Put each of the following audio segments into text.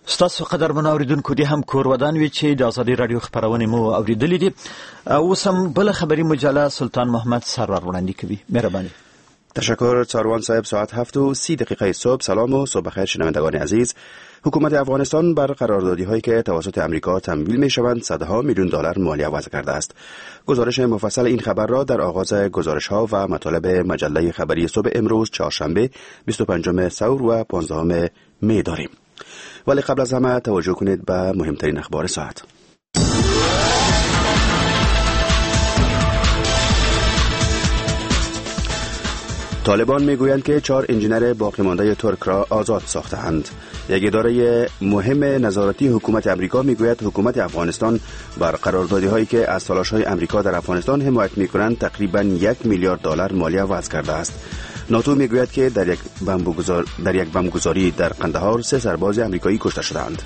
ستاسو قدرمن اوریدونکو دي هم کور ودان وی چې د ازادي رادیو خبرونه مو اوریدلې دي. اوس هم بل خبری مجله سلطان محمد سرور وړاندې کوي. مهرباني. تشکر ساروان صاحب. ساعت 7:30 صبح. سلام و صبح بخیر شنوندگان عزیز. حکومت افغانستان بر قراردادی‌هایی که توسط امریکا تمویل می‌شوند صدها میلیون دلار مالیه وضع کرده است. گزارش مفصل این خبر را در آغاز گزارش‌ها و مطالب مجله خبری صبح امروز چهارشنبه 25 ثور و 15 می داریم. ولی قبل از همه توجه کنید به مهمترین اخبار ساعت. طالبان میگویند که 4 انجینر باقی مانده ترک را آزاد ساختند. یک اداره مهم نظارتی حکومت امریکا میگوید حکومت افغانستان بر قراردادی‌هایی که از تلاش‌های امریکا در افغانستان حمایت می‌کنند تقریباً 1 میلیارد دلار مالیه وضع کرده است. ناتو میگوید که در یک بمبگذاری در قندهار 3 سرباز امریکایی کشته شدند.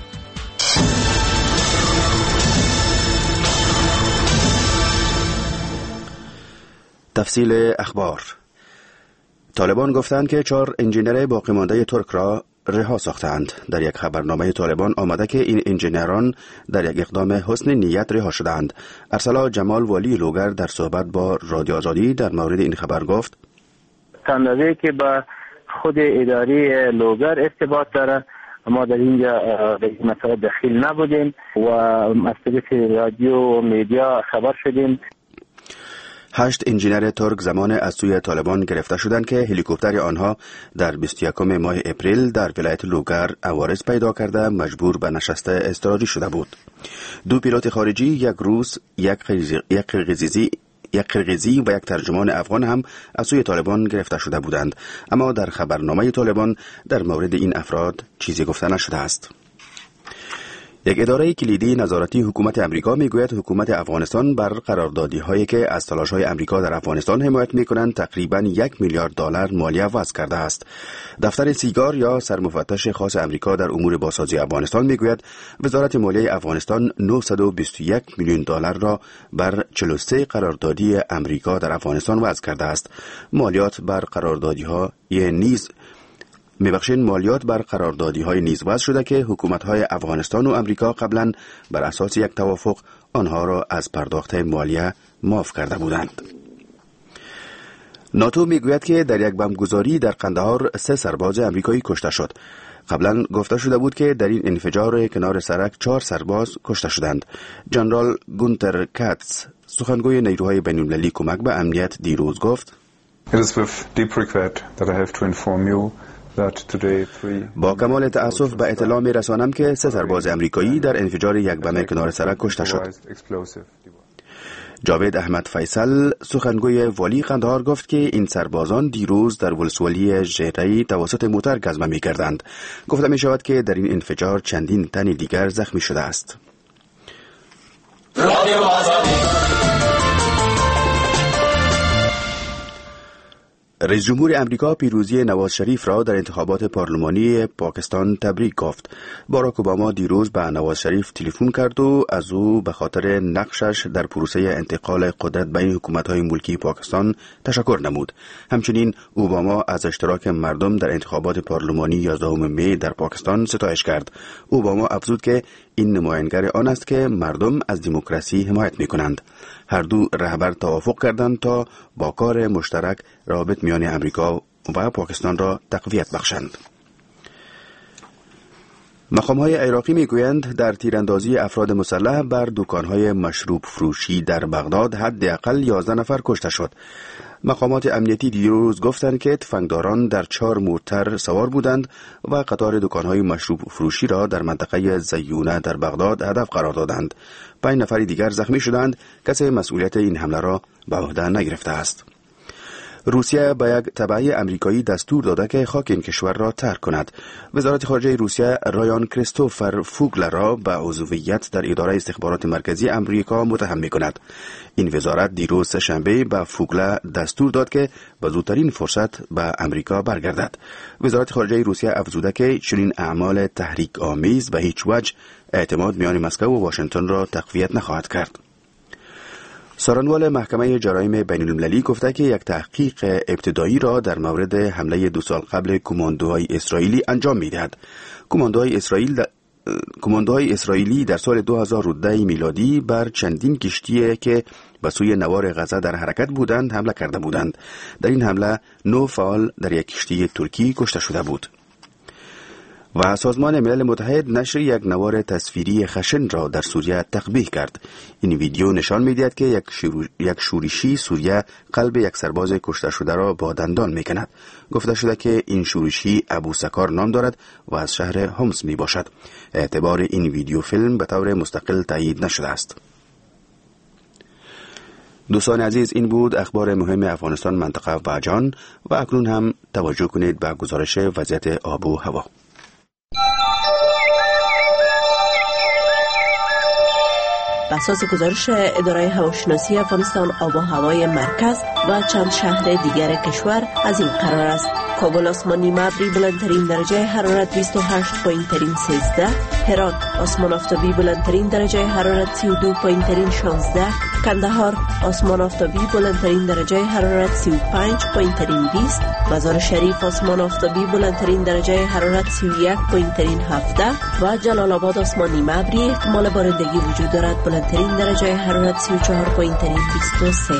تفصیل اخبار. طالبان گفتند که 4 انجینر باقی مانده ترک را رها ساختند. در یک خبرنامه طالبان آمده که این انجینران در یک اقدام حسن نیت رها شدند. ارسلا جمال والی لوگر در صحبت با رادیو آزادی در مورد این خبر گفت: تنظیمی که با خود اداره لوگر ارتباط داره، ما در اینجا به این مسئله دخیل نبودیم و از طریق رادیو و میدیا خبر شدیم. 8 انجینر ترک زمان از سوی طالبان گرفته شدند که هلیکوپتر آنها در 21 ماه اپریل در ولایت لوگر عوارض پیدا کرده مجبور به نشست اضطراری شده بود. 2 پیلوت خارجی، 1 روس، یک قرقیزی و یک ترجمان افغان هم از سوی طالبان گرفته شده بودند، اما در خبرنامه طالبان در مورد این افراد چیزی گفته نشده است. یک اداره کلیدی نظارتی حکومت امریکا میگوید حکومت افغانستان بر قراردادی‌هایی که از تلاش‌های امریکا در افغانستان حمایت می‌کنند تقریباً 1 میلیارد دلار مالیه وضع کرده است. دفتر سیگار یا سرمفتش خاص امریکا در امور بازسازی افغانستان میگوید وزارت مالیه افغانستان 921 میلیون دلار را بر 43 قراردادی امریکا در افغانستان وضع کرده است. مالیات بر قراردادی‌های نیز وضع شده که حکومت‌های افغانستان و امریکا قبلا بر اساس یک توافق آنها را از پرداخت مالیه معاف کرده بودند. ناتو میگوید که در یک بمبگذاری در قندهار 3 سرباز امریکایی کشته شد. قبلا گفته شده بود که در این انفجار کنار سرک 4 سرباز کشته شدند. جنرال گونتر کاتس، سخنگوی نیروهای بین‌المللی کمک به امنیت، دیروز گفت: با کمال تأسف به اطلاع می رسانم که 3 سرباز امریکایی در انفجار یک بم کنار سرک کشته شد. جاوید احمد فیصل، سخنگوی والی قندهار، گفت که این سربازان دیروز در ولسوالی ژهری توسط موتر گزمه می کردند. گفته می شود که در این انفجار چندین تن دیگر زخمی شده است. رئیس جمهور امریکا پیروزی نواز شریف را در انتخابات پارلمانی پاکستان تبریک گفت. باراک اوباما دیروز به نواز شریف تلفن کرد و از او به خاطر نقشش در پروسه انتقال قدرت بین حکومت‌های ملکی پاکستان تشکر نمود. همچنین اوباما از اشتراک مردم در انتخابات پارلمانی 11 می در پاکستان ستایش کرد. اوباما افزود که این نمایانگر آن است که مردم از دموکراسی حمایت می‌کنند. هر دو رهبر توافق کردند تا با کار مشترک روابط میان امریکا و پاکستان را تقویت بخشند. مقام‌های عراقی میگویند در تیراندازی افراد مسلح بر دکان‌های مشروب فروشی در بغداد حداقل 11 نفر کشته شد. مقامات امنیتی دیروز گفتند که تفنگداران در 4 مورتر سوار بودند و قطار دکان‌های مشروب فروشی را در منطقه زیونه در بغداد هدف قرار دادند. 5 نفر دیگر زخمی شدند. کسی مسئولیت این حمله را به عهده نگرفته است. روسیه به یک تبع امریکایی دستور داده که خاک این کشور را ترک کند. وزارت خارجه روسیه رایان کریستوفر فوگل را به عضویت در اداره استخبارات مرکزی امریکا متهم می‌کند. این وزارت دیروز سه‌شنبه به فوگل دستور داد که به زودترین فرصت به امریکا برگردد. وزارت خارجه روسیه افزوده که چنین اعمال تحریک آمیز به هیچ وجه اعتماد میان مسکو و واشنگتن را تقویت نخواهد کرد. سارنوال محکمه جرایم بین‌المللی گفته که یک تحقیق ابتدایی را در مورد حمله 2 سال قبل کماندوهای اسرائیلی انجام می‌دهد. کماندوهای اسرائیل کماندوهای اسرائیلی در سال 2010 میلادی بر چندین کشتی که به سوی نوار غزه در حرکت بودند حمله کرده بودند. در این حمله 9 فعال در یک کشتی ترکی کشته شده بود. و سازمان ملل متحد نشر یک نوار تصویری خشن را در سوریه تقبیح کرد. این ویدیو نشان می‌دهد که یک شورشی سوریه قلب یک سرباز کشته شده را با دندان می‌کند. گفته شده که این شورشی ابو سکار نام دارد و از شهر حمص میباشد. اعتبار این ویدیو فیلم به طور مستقل تایید نشده است. دوستان عزیز، این بود اخبار مهم افغانستان، منطقه و جهان. و اکنون هم توجه کنید به گزارش وضعیت آب و هوا. بر اساس گزارش اداره هواشناسی افغانستان، آب و هوای مرکز و چند شهر دیگر کشور از این قرار است: کابل آسمان نیمه ابری، بلندترین درجه حرارت 28، پایینترین 13. هرات آسمان آفتابی، بلندترین درجه حرارت 32، پایینترین 16. کندهار آسمان آفتابی، بلندترین درجه حرارت 35، پایینترین 20. مزار شریف آسمان آفتابی، بلندترین درجه حرارت 31، پایینترین 17. و جلال آباد آسمان نیمه ابری، احتمال بارندگی وجود دارد، بلندترین درجه حرارت 34، پایینترین 23.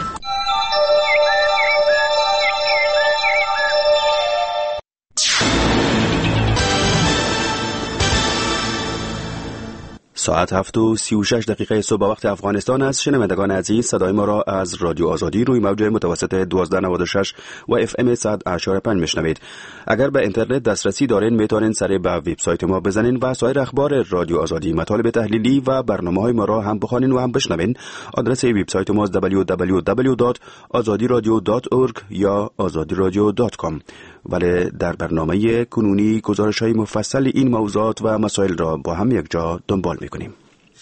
ساعت 7:36 صبح وقت افغانستان است. شنوندگان عزیز، صدای ما را از رادیو آزادی روی موج متوسط 1296 و FM 100.5 میشنوید. اگر به اینترنت دسترسی دارین میتونین سر به وبسایت ما بزنین و سایر اخبار رادیو آزادی، مطالب تحلیلی و برنامه‌های ما را هم بخوانین و هم بشنوین. آدرس وبسایت ما www.azadiradio.org یا azadiradio.com. ولی در برنامه کنونی گزارش‌های مفصل این موضوعات و مسائل را با هم یک جا دنبال می‌کنیم.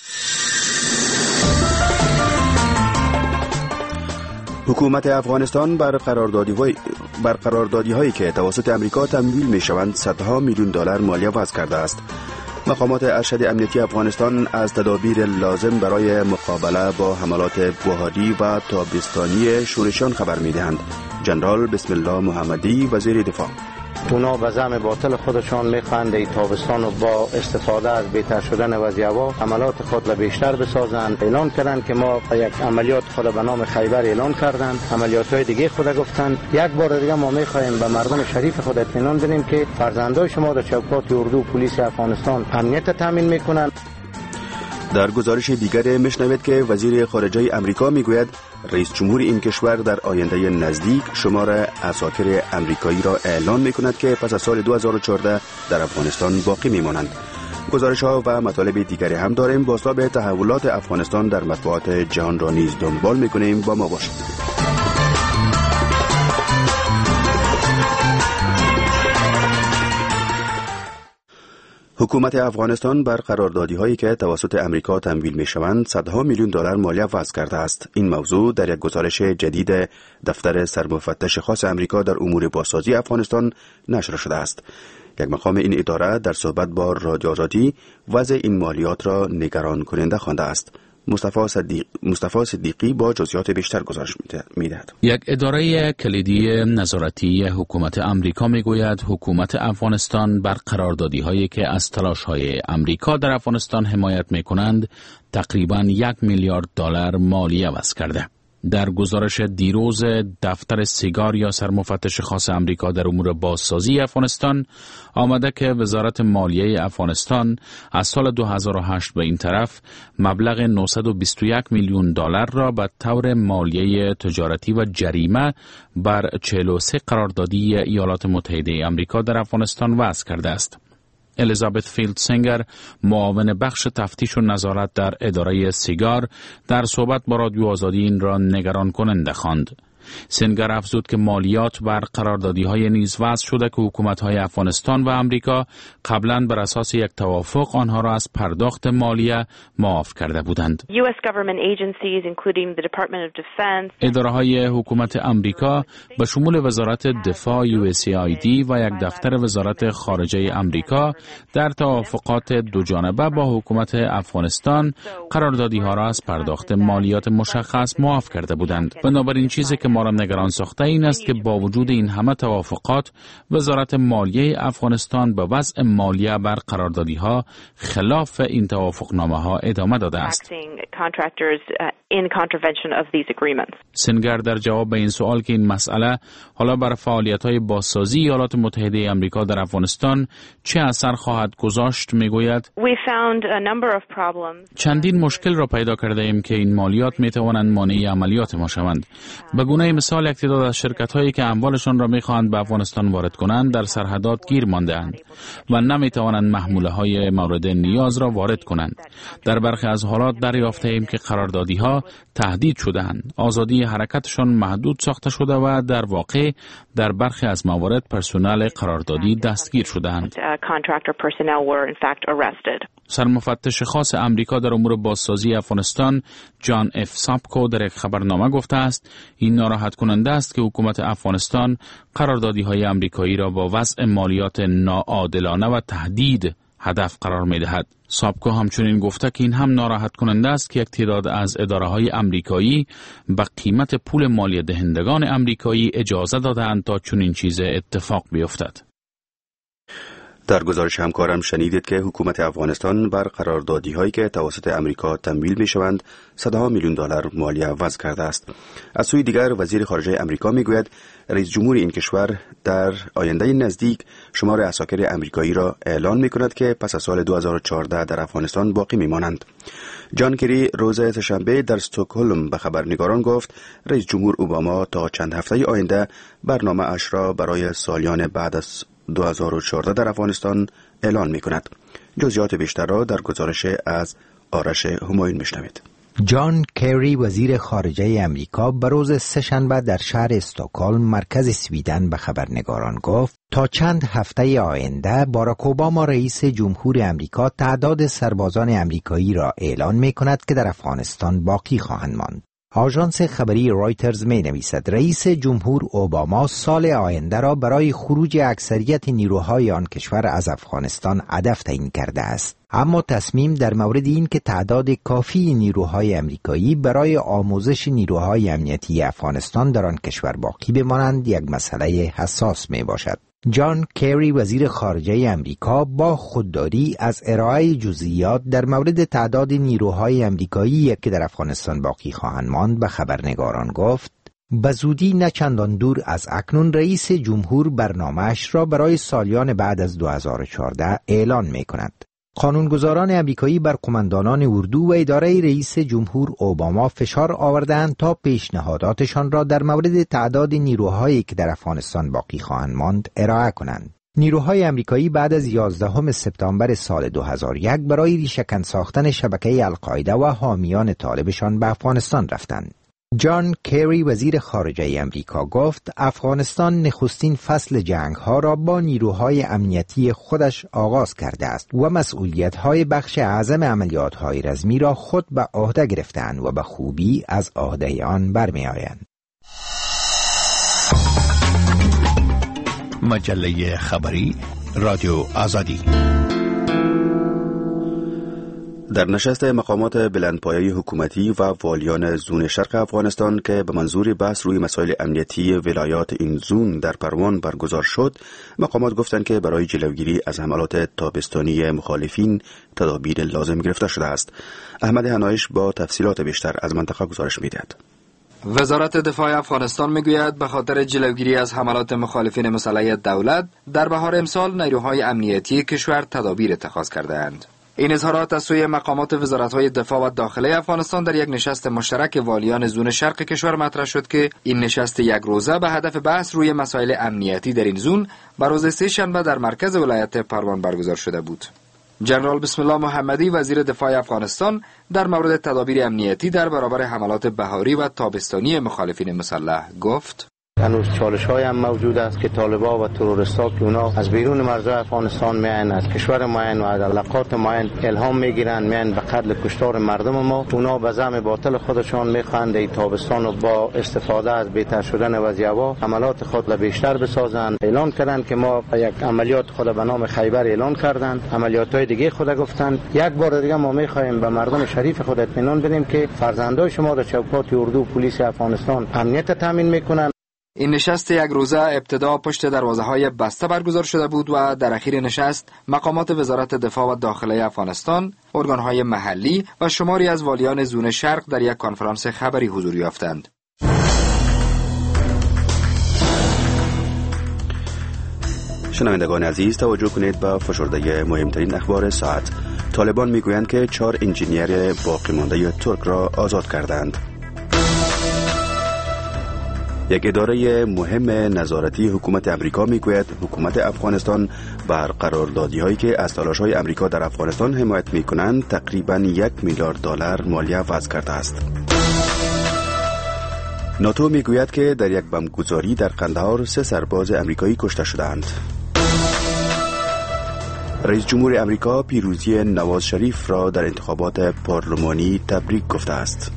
حکومت افغانستان بر قراردادی‌هایی که توسط امریکا تمویل می‌شوند صدها میلیون دلار مالیه وضع کرده است. مقامات ارشد امنیتی افغانستان از تدابیر لازم برای مقابله با حملات بهاری و تابستانی شورشیان خبر می‌دهند. جنرال بسم الله محمدی، وزیر دفاع: اونا به زعم باطل خودشان میخواهند این تابستان و با استفاده از بهتر شدن وضع هوا عملات خود را بیشتر بسازند. اعلان کردند که ما یک عملیات خود به نام خیبر اعلان کردند، عملیات‌های دیگه خود گفتند. یک بار دیگه ما میخواهیم به مردم شریف خود اطمینان بدیم که فرزندای شما در چوکات اردو پلیس افغانستان امنیت تامین میکنند. در گزارش دیگر میشنوید که وزیر خارجه امریکا میگوید رئیس جمهور این کشور در آینده نزدیک شمار عساکر امریکایی را اعلان میکند که پس از سال 2014 در افغانستان باقی میمانند. گزارش ها و مطالب دیگری هم داریم. بازتاب تحولات افغانستان در مطبوعات جهان را نیز دنبال میکنیم. با ما باشید. حکومت افغانستان بر قراردادی‌هایی که توسط امریکا تمویل می‌شوند صدها میلیون دلار مالیه وضع کرده است. این موضوع در یک گزارش جدید دفتر سرمفتش خاص امریکا در امور بازسازی افغانستان نشر شده است. یک مقام این اداره در صحبت با رادیو آزادی وضع این مالیات را نگران کننده خوانده است. مصطفی صدیقی با جزئیات بیشتر گزارش می‌دهد. یک اداره کلیدی نظارتی حکومت امریکا میگوید حکومت افغانستان بر قراردادی‌هایی که از تلاش‌های امریکا در افغانستان حمایت می‌کنند تقریباً 1 میلیارد دلار مالیه وضع کرده. در گزارش دیروز دفتر سیگار یا سرمفتش خاص امریکا در امور بازسازی افغانستان آمده که وزارت مالیه افغانستان از سال 2008 به این طرف مبلغ 921 میلیون دلار را به طور مالیه تجارتی و جریمه بر 43 قراردادی ایالات متحده آمریکا در افغانستان وضع کرده است. الیزابت فیلدسینگر، معاون بخش تفتیش و نظارت در اداره سیگار، در صحبت با رادیو آزادی این را نگران کننده خواند. سینگر افزود که مالیات بر قراردادی‌های نیز وضع شده که حکومت‌های افغانستان و امریکا قبلاً بر اساس یک توافق آنها را از پرداخت مالیه معاف کرده بودند. اداره‌های حکومت امریکا به شمول وزارت دفاع USAID و یک دفتر وزارت خارجه امریکا در توافقات دوجانبه با حکومت افغانستان قراردادی‌ها را از پرداخت مالیات مشخص معاف کرده بودند. بنابراین چیزی که ما را نگران ساخته این است که با وجود این همه توافقات وزارت مالیه افغانستان به وضع مالیه بر قراردادی‌ها خلاف این توافقنامه‌ها ادامه داده است. سنگر در جواب به این سوال که این مسئله حالا بر فعالیت‌های بازسازی ایالات متحده آمریکا در افغانستان چه اثر خواهد گذاشت میگوید: چندین مشکل را پیدا کرده ایم که این مالیات میتوانند مانع عملیات ما شوند. به گونه مثال یک تعداد از شرکت‌هایی که اموالشان را میخواهند به افغانستان وارد کنند در سرحدات گیر مانده‌اند و نمیتوانند محموله‌های مورد نیاز را وارد کنند. در برخی از حالات دریافته ایم که قراردادی‌ها تهدید شده‌اند. آزادی حرکتشان محدود ساخته شده و در واقع در برخی از موارد پرسنل قراردادی دستگیر شده‌اند. سرمفتش خاص امریکا در امور بازسازی افغانستان جان اف ساپکو در یک خبرنامه گفته است این ناراحت کننده است که حکومت افغانستان قراردادی‌های امریکایی را با وضع مالیات ناعادلانه و تهدید هدف قرار می‌دهد. ساپکو همچنین گفته که این هم ناراحت کننده است که یک تعداد از اداره‌های امریکایی به قیمت پول مالیه دهندگان امریکایی اجازه داده‌اند تا چنین چیز اتفاق بیفتد. در گزارش همکارم شنیدید که حکومت افغانستان بر قراردادی‌هایی که توسط امریکا تمویل می‌شوند صدها میلیون دلار مالیه وضع کرده است. از سوی دیگر وزیر خارجه امریکا می‌گوید رئیس جمهور این کشور در آینده نزدیک شمار عساکر امریکایی را اعلان می‌کند که پس از سال 2014 در افغانستان باقی می‌مانند. جان کری روز سه‌شنبه در استکهلم به خبرنگاران گفت رئیس جمهور اوباما تا چند هفته آینده برنامه اش را برای سالیان بعد از 2014 در افغانستان اعلان می کند. جزئیات بیشتر را در گزارش از آرش همایون میشنوید. جان کری وزیر خارجه امریکا به روز سه‌شنبه در شهر استکهلم مرکز سویدن به خبرنگاران گفت تا چند هفته آینده باراک اوباما رئیس جمهور امریکا تعداد سربازان امریکایی را اعلان می کند که در افغانستان باقی خواهند ماند. آژانس خبری رایترز می نویسد رئیس جمهور اوباما سال آینده را برای خروج اکثریت نیروهای آن کشور از افغانستان هدف تعیین کرده است. اما تصمیم در مورد این که تعداد کافی نیروهای امریکایی برای آموزش نیروهای امنیتی افغانستان در آن کشور باقی بمانند یک مسئله حساس می باشد. جان کری وزیر خارجه امریکا با خودداری از ارائه جزئیات در مورد تعداد نیروهای امریکایی که در افغانستان باقی خواهند ماند به خبرنگاران گفت به زودی نه چندان دور از اکنون رئیس جمهور برنامه‌اش را برای سالیان بعد از 2014 اعلان می کند. قانونگذاران امریکایی بر قماندانان اردو و اداره رئیس جمهور اوباما فشار آوردند تا پیشنهاداتشان را در مورد تعداد نیروهایی که در افغانستان باقی خواهند ماند ارائه کنند. نیروهای امریکایی بعد از 11 سپتامبر سال 2001 برای ریشه‌کن ساختن شبکه القاعده و حامیان طالبشان به افغانستان رفتند. جان کری وزیر خارجه امریکا گفت افغانستان نخستین فصل جنگ‌ها را با نیروهای امنیتی خودش آغاز کرده است و مسئولیت‌های بخش اعظم عملیات‌های رزمی را خود به عهده گرفته‌اند و به خوبی از عهده آن برمی‌آیند. مجله خبری رادیو آزادی. در نشست مقامات بلندپایه حکومتی و والیان زون شرق افغانستان که به منظور بحث روی مسائل امنیتی ولایات این زون در پروان برگزار شد، مقامات گفتند که برای جلوگیری از حملات تابستانی مخالفین تدابیر لازم گرفته شده است. احمد حنایش با تفصیلات بیشتر از منطقه گزارش می‌دهد. وزارت دفاع افغانستان میگوید به خاطر جلوگیری از حملات مخالفین مسلح دولت در بهار امسال نیروهای امنیتی کشور تدابیر اتخاذ کرده‌اند. این اظهارات از سوی مقامات وزارت‌های دفاع و داخله افغانستان در یک نشست مشترک والیان زون شرق کشور مطرح شد که این نشست یک روزه به هدف بحث روی مسائل امنیتی در این زون به روز سه‌شنبه در مرکز ولایت پروان برگزار شده بود. جنرال بسم الله محمدی وزیر دفاع افغانستان در مورد تدابیر امنیتی در برابر حملات بهاری و تابستانی مخالفین مسلح گفت: هنوز چالش های هم موجود است که طالبا و تروریستا که اونا از بیرون مرزهای افغانستان میان، از کشور معین و از علاقات معین الهام میگیرن، میان به قتل کشتار مردم ما. اونا به زعم باطل خودشان میخواهند این تابستان رو با استفاده از بهتر شدن وضع هوا عملات خود را بیشتر بسازند. اعلان کردند که ما یک عملیات خود به نام خیبر اعلان کردند، عملیات های دیگه خود گفتند. یک بار دیگه ما میخواهیم به مردم شریف خود اطمینان بدیم که فرزندای شما در چوکات اردو و پلیس افغانستان امنیت تامین میکنند. این نشست یک روزه ابتدا پشت دروازه‌های بسته برگزار شده بود و در اخیر نشست مقامات وزارت دفاع و داخله افغانستان، ارگان‌های محلی و شماری از والیان زون شرق در یک کنفرانس خبری حضور یافتند. شنوندگان عزیز، توجه کنید به فشرده مهمترین اخبار ساعت. طالبان میگویند که 4 انجینیر باقی مانده ترک را آزاد کردند. یک اداره مهم نظارتی حکومت امریکا میگوید حکومت افغانستان بر قراردادی‌هایی که از تلاش‌های امریکا در افغانستان حمایت می‌کنند تقریباً $1 میلیارد مالیه وضع کرده است. ناتو میگوید که در یک بمبگذاری در قندهار 3 سرباز امریکایی کشته شدند. رئیس جمهور امریکا پیروزی نواز شریف را در انتخابات پارلمانی تبریک گفته است.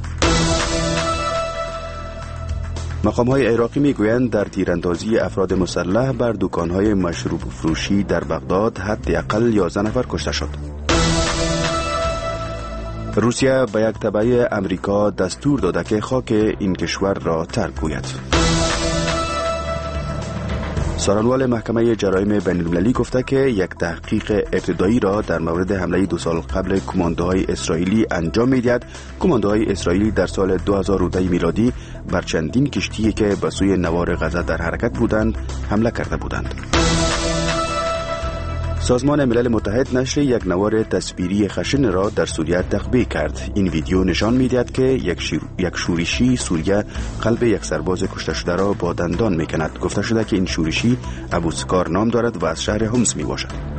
مقام‌های عراقی میگویند در تیراندازی افراد مسلح بر دکان‌های مشروب فروشی در بغداد حداقل 11 نفر کشته شد. روسیه به یک تبع امریکا دستور داده که خاک این کشور را ترک گوید. سارنوال محکمه جرایم بین‌المللی گفته که یک تحقیق ابتدایی را در مورد حمله 2 سال قبل کماندوهای اسرائیلی انجام می‌دهد. کماندوهای اسرائیلی در سال 2010 میلادی بر چندین کشتی که به سوی نوار غزه در حرکت بودند حمله کرده بودند. سازمان ملل متحد نشر یک نوار تصویری خشن را در سوریه تخبیه کرد. این ویدیو نشان می‌دهد که یک شورشی سوریه قلب یک سرباز کشته شده را با دندان می‌کند. گفته شده که این شورشی ابوسکار نام دارد و از شهر حمص میباشد.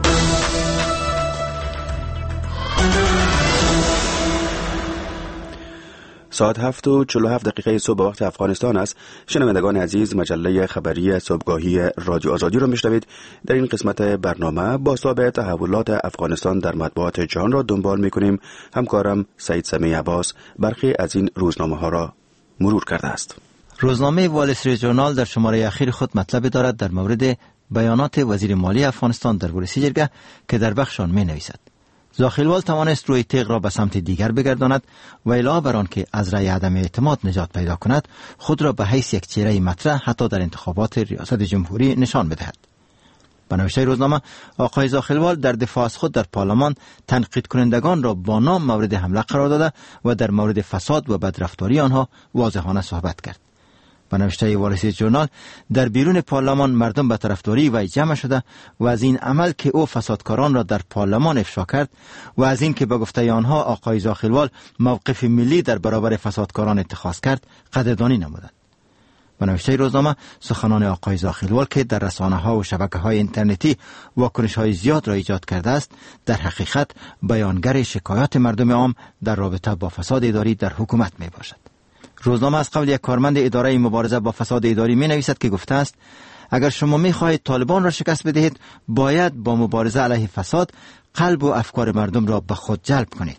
ساعت 7:47 صبح وقت افغانستان است. شنوندگان عزیز، مجله خبری صبحگاهی رادیو آزادی را میشنوید. در این قسمت برنامه بازتاب تحولات افغانستان در مطبوعات جهان را دنبال میکنیم. همکارم سعید سمیع عباس برخی از این روزنامه ها را مرور کرده است. روزنامه وال استریت ژورنال در شماره اخیر خود مطلب دارد در مورد بیانات وزیر مالی افغانستان در ورسی جرگه که در بخش آن می نویسد زاخیلوال توانست روی تیغ را به سمت دیگر بگرداند و علاوه بر آن که از رأی عدم اعتماد نجات پیدا کند، خود را به حیث یک چهره مطرح حتی در انتخابات ریاست جمهوری نشان بدهد. به نوشته روزنامه، آقای زاخیلوال در دفاع از خود در پارلمان تنقید کنندگان را با نام مورد حمله قرار داده و در مورد فساد و بدرفتاری آنها واضحانه صحبت کرد. به نوشته وال استریت ژورنال، در بیرون پارلمان مردم به طرفداری وی جمع شده و از این عمل که او فسادکاران را در پارلمان افشا کرد و از این که به گفته آنها آقای زاخیلوال موقف ملی در برابر فسادکاران اتخاذ کرد قدردانی نمودند. به نوشته روزنامه، سخنان آقای زاخیلوال که در رسانه‌ها و شبکه‌های اینترنتی واکنش‌های زیاد را ایجاد کرده است، در حقیقت بیانگر شکایات مردم عام در رابطه با فساد اداری در حکومت میباشد. روزنامه از قبل یک کارمند اداره مبارزه با فساد اداری می نویسد که گفته است اگر شما می خواهید طالبان را شکست بدهید، باید با مبارزه علیه فساد قلب و افکار مردم را به خود جلب کنید.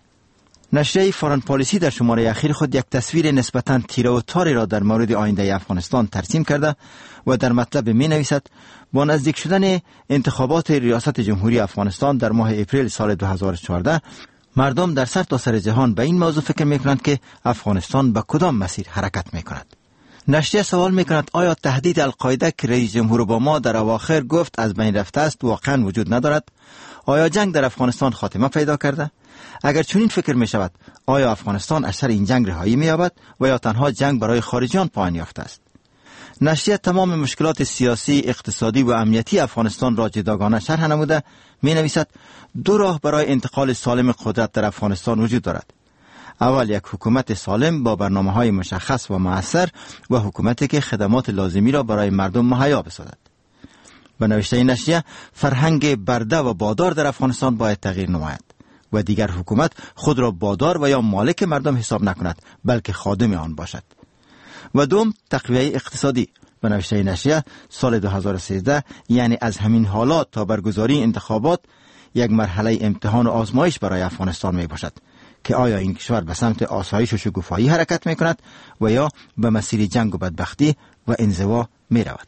نشریه فارن پالیسی در شماره اخیر خود یک تصویر نسبتاً تیره و تاری را در مورد آینده افغانستان ترسیم کرده و در مطلب می نویسد با نزدیک شدن انتخابات ریاست جمهوری افغانستان در ماه اپریل سال 2014 مردم در سرتاسر جهان به این موضوع فکر میکنند که افغانستان به کدام مسیر حرکت میکند. نشریه سوال میکند آیا تهدید القاعده که رئیس جمهور اوباما در اواخر گفت از بین رفته است واقعا وجود ندارد؟ آیا جنگ در افغانستان خاتمه پیدا کرده؟ اگر چنین فکر میشود، آیا افغانستان از سر این جنگ رهایی مییابد و یا تنها جنگ برای خارجیان پایان یافته است؟ نشریه تمام مشکلات سیاسی، اقتصادی و امنیتی افغانستان را جداگانه شرح نموده می نویسد 2 راه برای انتقال سالم قدرت در افغانستان وجود دارد. اول، یک حکومت سالم با برنامه‌های مشخص و مؤثر و حکومتی که خدمات لازمی را برای مردم مهیا بسازد. به نوشته نشریه، فرهنگ برده و بادار در افغانستان باید تغییر نماید و دیگر حکومت خود را بادار و یا مالک مردم حساب نکند، بلکه خادم آن باشد. و دوم، تقویه اقتصادی. به نوشته نشریه سال 2013 یعنی از همین حالات تا برگزاری انتخابات یک مرحله امتحان و آزمایش برای افغانستان می باشد که آیا این کشور به سمت آسایش و شکوفایی حرکت می کند و یا به مسیر جنگ و بدبختی و انزوا می رود.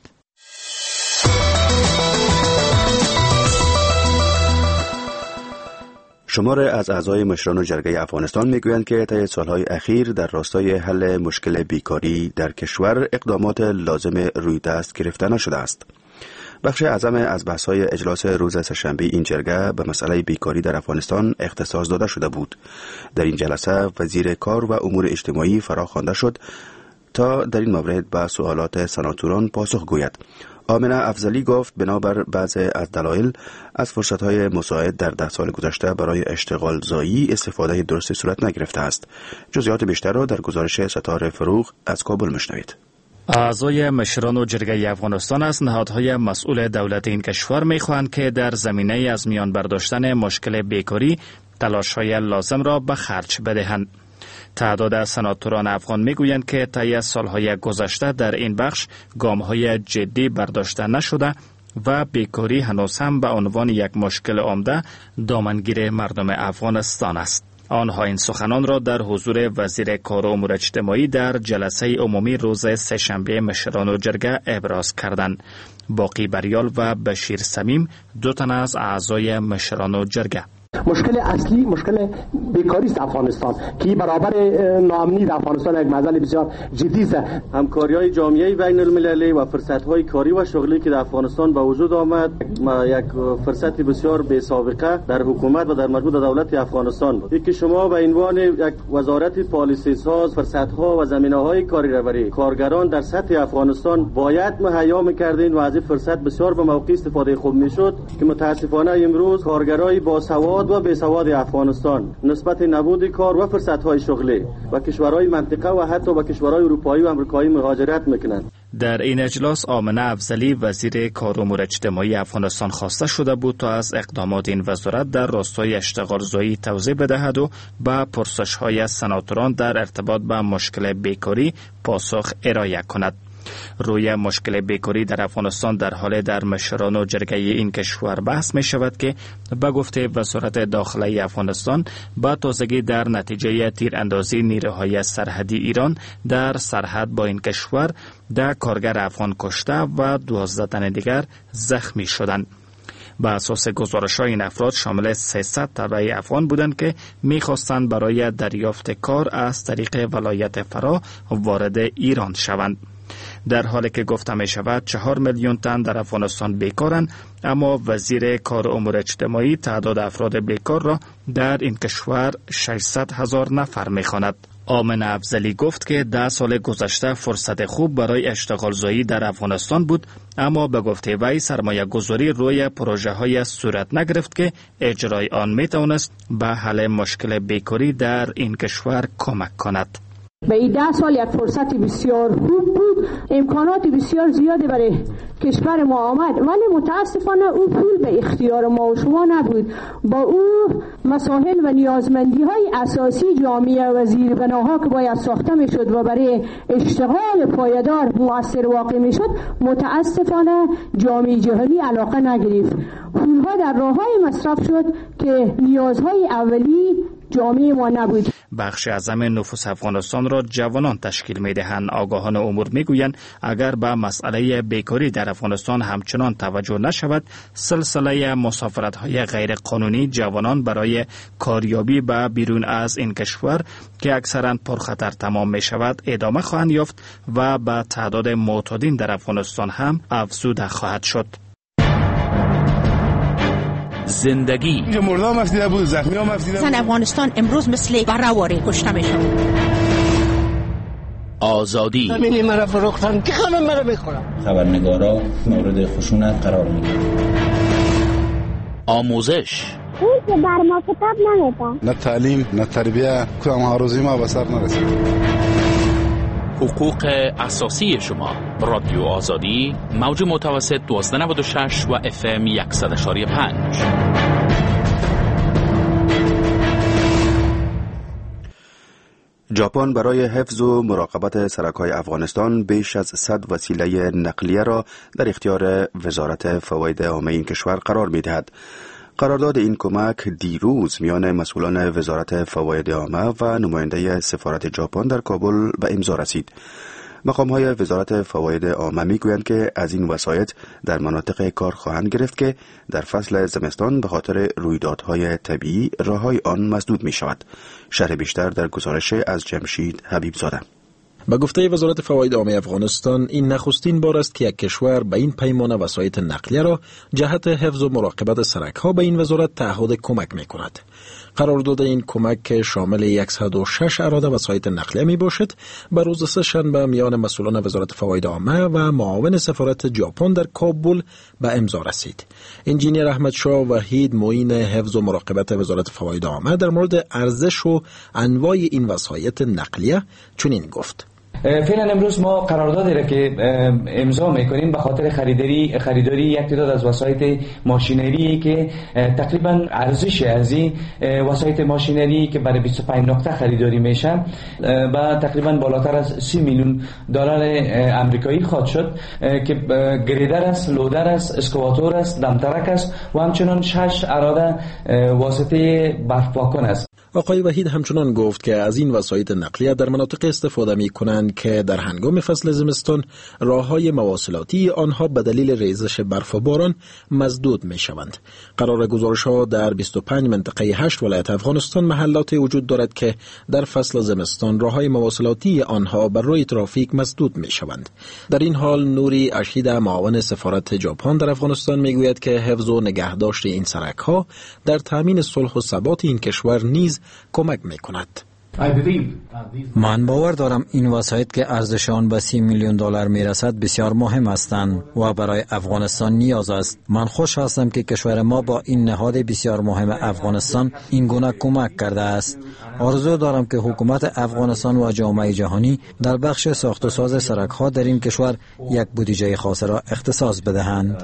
شمار از اعضای مشران جرگه افغانستان میگویند که طی سالهای اخیر در راستای حل مشکل بیکاری در کشور اقدامات لازم روی دست گرفته نشده است. بخش اعظم از بحث‌های اجلاس روز سه‌شنبه این جرگه به مسئله بیکاری در افغانستان اختصاص داده شده بود. در این جلسه وزیر کار و امور اجتماعی فراخوانده شد تا در این مورد به سوالات سناتوران پاسخ گوید. آمنه افضلی گفت بنابر بعضی از دلایل از فرصت‌های مساعد در 10 سال گذشته برای اشتغال زایی استفاده درستی صورت نگرفته است. جزئیات بیشتر را در گزارش ستاره فروغ از کابل میشنوید. اعضای مشران و جرگه افغانستان از نهادهای مسئول دولت این کشور می‌خواهند که در زمینه از میان برداشتن مشکل بیکاری تلاش‌های لازم را به خرج بدهند. تعداد سناتوران افغان میگویند که طی سالهای گذشته در این بخش گام‌های جدی برداشته نشده و بیکاری هنوز هم به عنوان یک مشکل عمده دامنگیر مردم افغانستان است. آنها این سخنان را در حضور وزیر کار و امور اجتماعی در جلسه عمومی روز سه‌شنبه مشران و جرگه ابراز کردند. باقی بریال و بشیر سمیم دو تن از اعضای مشران و جرگه. مشکل اصلی مشکل بیکاری است افغانستان که برابر ناامنی در افغانستان یک مسئله بسیار جدی است. همکاری‌های جامعه بین المللی و فرصت‌های کاری و شغلی که در افغانستان به وجود آمد یک فرصت بسیار بی سابقه در حکومت و در مجموع دولت افغانستان بود. که شما به عنوان یک وزارت پالیسی ساز فرصت‌ها و زمینه‌های کاری را برای کارگران در سطح افغانستان باید مهیا می‌کردین و از این فرصت بسیار به موقع استفاده خوب می‌شد که متأسفانه امروز کارگرای باسواد و بیسواد افغانستان نسبت نبود کار و فرصت‌های شغلی و کشورهای منطقه و حتی با کشورهای اروپایی و آمریکایی مهاجرت میکنند. در این اجلاس آمنه افضلی وزیر کار و امور اجتماعی افغانستان خواسته شده بود تا از اقدامات این وزارت در راستای اشتغال زایی توضیح بدهد و به پرسش‌های سناتوران در ارتباط با مشکل بیکاری پاسخ ارائه کند. روی مشکل بیکاری در افغانستان در حال در مشران و جرگه این کشور بحث می شود که به گفته وزارت داخله افغانستان با تازگی در نتیجه تیراندازی نیروهای سرحدی ایران در سرحد با این کشور 10 کارگر افغان کشته و 12 تن دیگر زخمی شدند. به اساس گزارش‌های این افراد شامل 300 تبع افغان بودند که می‌خواستند برای دریافت کار از طریق ولایت فرا وارد ایران شوند. در حالی که گفته می شود 4 میلیون تن در افغانستان بیکارند، اما وزیر کار و امور اجتماعی تعداد افراد بیکار را در این کشور 600,000 نفر می خواند. آمنه افضلی گفت که 10 سال گذشته فرصت خوب برای اشتغال زایی در افغانستان بود، اما به گفته وی سرمایه گذاری روی پروژه های صورت نگرفت که اجرای آن می توانست به حل مشکل بیکاری در این کشور کمک کند. به این 10 سال یک فرصت بسیار خوب بود، امکانات بسیار زیادی برای کشور ما آمد، ولی متاسفانه او پول به اختیار ما و شما نبود. با او مسائل و نیازمندی های اساسی جامعه و زیربناها که باید ساخته می شد و برای اشتغال پایدار مؤثر واقع می شد متاسفانه جامعه جهانی علاقه نگرفت. پولها در راههای مصرف شد که نیازهای اولی جامعه ما نبود. بخش اعظم نفوس افغانستان را جوانان تشکیل می‌دهند. آگاهان امور می‌گویند اگر به مسئله بیکاری در افغانستان همچنان توجه نشود، سلسله مسافرت‌های غیر قانونی جوانان برای کاریابی به بیرون از این کشور که اکثراً پرخطر تمام می‌شود ادامه خواهند یافت و به تعداد معتادین در افغانستان هم افزوده خواهد شد. زندگی اینجا مردم مفیده بود، زخمی ها مفیده بود. زن افغانستان امروز مثل برهواری کشته میشن. آزادی همینی مرا فروختن که خانم مرا میخورم. خبرنگارا مورد خشونت قرار میگیرن. آموزش اون که بر ما کتاب نمیدن. نه تعلیم نه تربیه، کدام هاروزی ما به سر نرسید. حقوق اساسی شما. رادیو آزادی، موج متوسط 1296 و FM 100.5. ژاپن برای حفظ و مراقبت سرک‌های افغانستان بیش از 100 وسیله نقلیه را در اختیار وزارت فواید عامه این کشور قرار می‌دهد. قرارداد این کمک دیروز میان مسئولان وزارت فواید عامه و نماینده سفارت ژاپن در کابل به امضا رسید. مقام‌های وزارت فواید عامه میگویند که از این وسایط در مناطق کار خواهند گرفت که در فصل زمستان به خاطر رویدادهای طبیعی راه‌های آن مسدود می‌شود. شرح بیشتر در گزارش از جمشید حبیبزاده. به گفته وزارت فواید عامه افغانستان، این نخستین بار است که یک کشور به این پیمانه وسایط نقلیه را جهت حفظ و مراقبت سرک‌ها به این وزارت تعهد کمک می‌کند. قرارداد این کمک که شامل 106 اراده وسایط نقلیه می باشد، به روز سه‌شنبه میان مسئولان وزارت فواید عامه و معاون سفارت ژاپن در کابل به امضا رسید. انجینیر احمد شاه وحید، معین حفظ و مراقبت وزارت فواید عامه، در مورد ارزش و انواع این وسایط نقلیه چنین گفت: فعلا امروز ما قراردادی را که امضا میکنیم به خاطر خریداری یک تعداد از وسایط ماشینری که تقریبا ارزش از این وسایط ماشینری که برای 25 نقطه خریداری میشن و تقریبا بالاتر از 30 میلیون دلار آمریکایی خواهد شد که گریدر است، لودر است، اسکواتور است، دمترک است و همچنان 6 اراده واسطه برفپاکن است. آقای وحید همچنان گفت که از این وسایط نقلیه در مناطق استفاده می کنند که در هنگام فصل زمستان راه‌های مواصلاتی آنها به دلیل ریزش برف و باران مسدود می شوند. قرار گزارش‌ها در 25 منطقه 8 ولایت افغانستان محلاتی وجود دارد که در فصل زمستان راه‌های مواصلاتی آنها بر روی ترافیک مسدود می شوند. در این حال نوری اشید، معاون سفارت ژاپن در افغانستان می گوید که حفظ و نگهداشت این سرک‌ها در تامین صلح و ثبات این کشور نیز کمک می کند. من باور دارم این وسایط که ارزش آن به 30 میلیون دلار می رسد بسیار مهم هستند و برای افغانستان نیاز است. من خوش هستم که کشور ما با این نهاد بسیار مهم افغانستان این گونه کمک کرده است. آرزو دارم که حکومت افغانستان و جامعه جهانی در بخش ساخت و ساز سرک ها در این کشور یک بودجه خاص را اختصاص بدهند.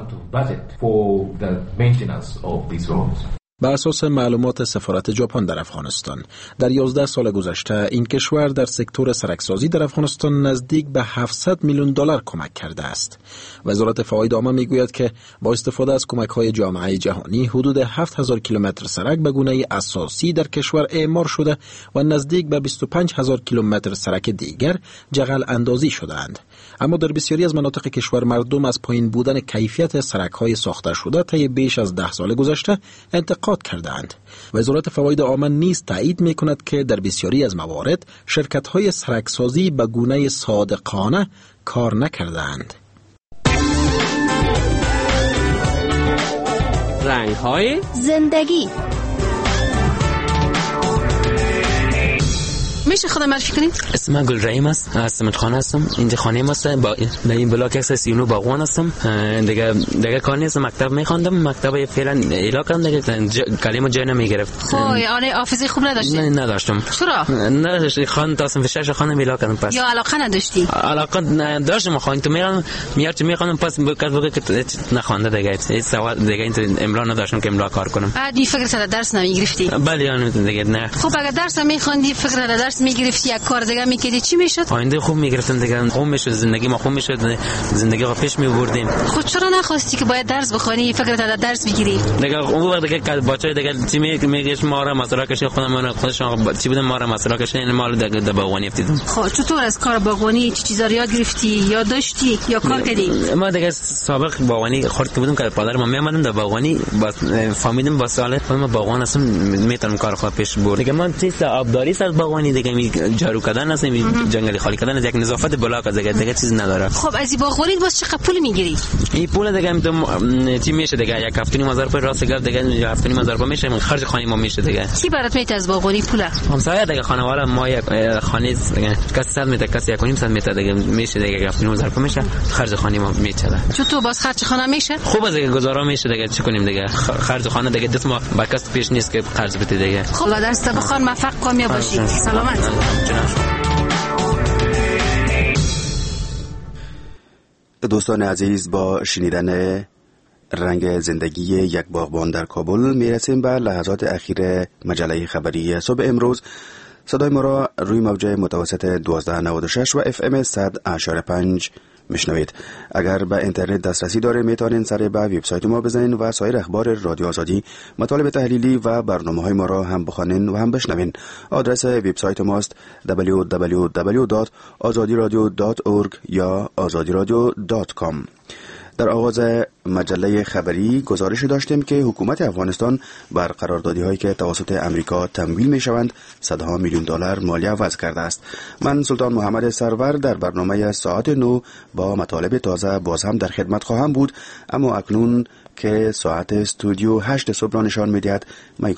بر اساس معلومات سفارت ژاپن در افغانستان، در 11 سال گذشته این کشور در سکتور سرکسازی در افغانستان نزدیک به 700 میلیون دلار کمک کرده است. وزارت فواید عامه میگوید که با استفاده از کمک‌های جامعه جهانی حدود 7000 کیلومتر سرک به گونه اساسی در کشور اعمار شده و نزدیک به 25000 کیلومتر سرک دیگر جغل اندازی شده‌اند. اما در بسیاری از مناطق کشور مردم از پایین بودن کیفیت سرک‌های ساخته شده طی بیش از 10 سال گذشته انتقاد کردند. وزارت فواید عامه نیز تایید می‌کند که در بسیاری از موارد شرکت‌های سرکسازی به گونه صادقانه کار نکردند. رنگ‌های زندگی. میشه خودم معرفی کنید؟ اسم من گل رحیم است، از سمتخانه هستم. اینجا خانه ما است، با این بلاک 39 باغوان هستم. دیگه کار نیست، مکتب می‌خواندم، مکتب فعلا اعلام کردم، دیگه کلمه جای نمیگرفت. خب آره حافظه خوب نداشتی؟ نه نداشتم. چرا؟ نداشتی خان تاسم فشارش خانم اعلام کردم پس. یا علاقه نداشتی؟ علاقه نداشتم، خان تو میخوام پس بگم که نخوانده دیگه. این سوال دیگه این املا نداشتم که املا کار کنم. بعد فکر درس نمیگرفتی؟ بله آن دیگه نه. خب اگر درس میخوندی فکر درس میگرفتی یک کار دیگه میکردی چی میشد؟ آینده خوب میگرفتم دیگه، خوب میشد زندگی ما، خوب میشد زندگی رو پیش میبردیم. خود چرا نخواستی که باید درس بخونی فکرت در درس بگیری؟ دیگه اون وقت دیگه بچه دیگه چی میگیش ما را مسئله کشی خودشون چی بودن ما را مسئله کشی این مال دیگه باغبانی افتیدم. خب چطور از کار باغبانی چه چیزا یاد گرفتی، یاد داشتی یا کار کردی؟ ما دیگه سابق باغبانی خورد که بودم که پدر ما میامدن در باغبانی با فهمیدم با سال ما باغبان هستم میتونم کار خود پیش برد. دیگه من چیز آبداری از باغبانی دیگه جارو کردن است، جنگلی خالی کردن، یک نظافت بلاک از دیگه چیز نداره. خب از این باغبانی باز چقدر پول میگیری؟ این پول دیگه میتونم چی میشه دیگه، یک هفته 9000 روپیه راست گرد دیگه، هفته 9000 روپیه میشه خرج خانه ما میشه دیگه. کی برات میته از باغبانی پول؟ همسایه دیگه خانواده ما یک خانه دیگه کسی 100 متر کسی 1.5 متر دیگه میشه دیگه، هفته 9000 روپیه میشه خرج خانه ما میشه. چطور باز خرج خانه میشه؟ خوب از دیگه گزارا میشه دیگه، چی کنیم دیگه، خرج خانه دیگه دست ما با کس پیش نیست که قرض بده دیگه. خب درس بخوان موفق کامیاب باشی. سلامت. دوستان عزیز، با شنیدن رنگ زندگی یک باغبان در کابل میرسیم به لحظات اخیر مجله خبری صبح امروز. صدای ما را روی موجه متوسط 1296 و FM 100.5 میشنوید. اگر به اینترنت دسترسی داره میتونین سر به وبسایت ما بزنین و سایر اخبار رادیو آزادی، مطالب تحلیلی و برنامه‌های ما را هم بخوانین و هم بشنوین. آدرس وبسایت ماست www.azadiradio.org یا azadiradio.com. در آغاز مجله خبری گزارش داشتیم که حکومت افغانستان بر قراردادی‌هایی که توسط امریکا تمویل می‌شوند صدها میلیون دلار مالیه وضع کرده است. من سلطان محمد سرور در برنامه ساعت 9 با مطالب تازه باز هم در خدمت خواهم بود، اما اکنون که ساعت استودیو 8 صبح را نشان می‌دهد